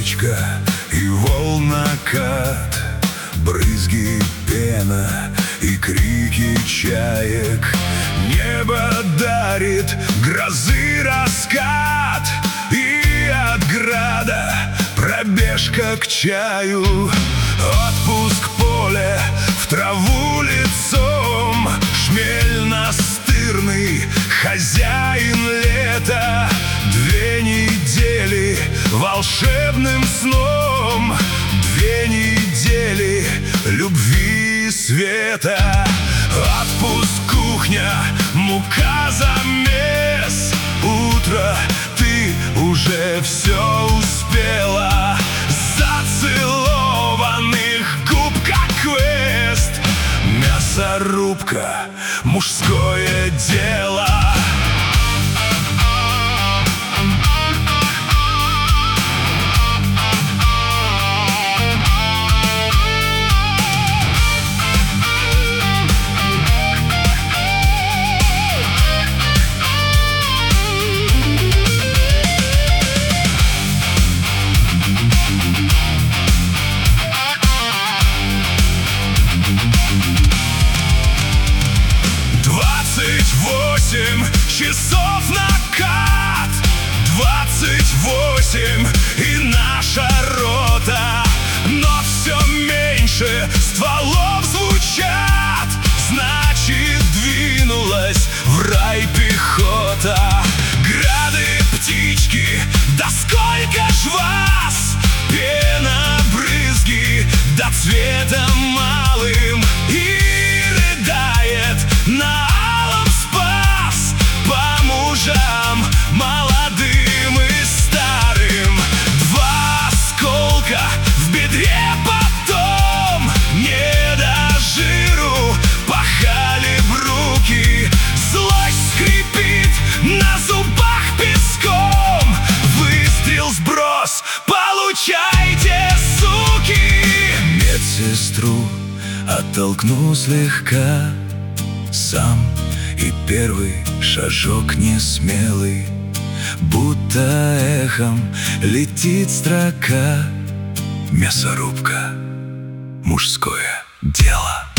речка и волнокат, брызги, пена и крики чаек. Небо дарит грозы раскат, и от града пробежка к чаю. Отпуск поле в траву лицом, шмель настырный, хозяин лета. 2 недели волшебным сном, 2 недели любви и света. Отпуск, кухня, мука, замес. Утро, ты уже все успела. Зацелованных губ, как квест. Мясорубка, мужское дело. Часов накат, 28, и наша рота. Но все меньше стволов звучат, значит, двинулась в рай пехота. Грады, птички, да сколько ж вас! Пена, брызги, да цветом малым. И рыдает на молодым и старым. 2 осколка в бедре, потом не до жиру пахали бруки. Злость скрипит на зубах песком. Выстрел, сброс, получайте, суки! Медсестру оттолкну слегка сам, и первый шажок несмелый, будто эхом летит строка. Мясорубка, мужское дело.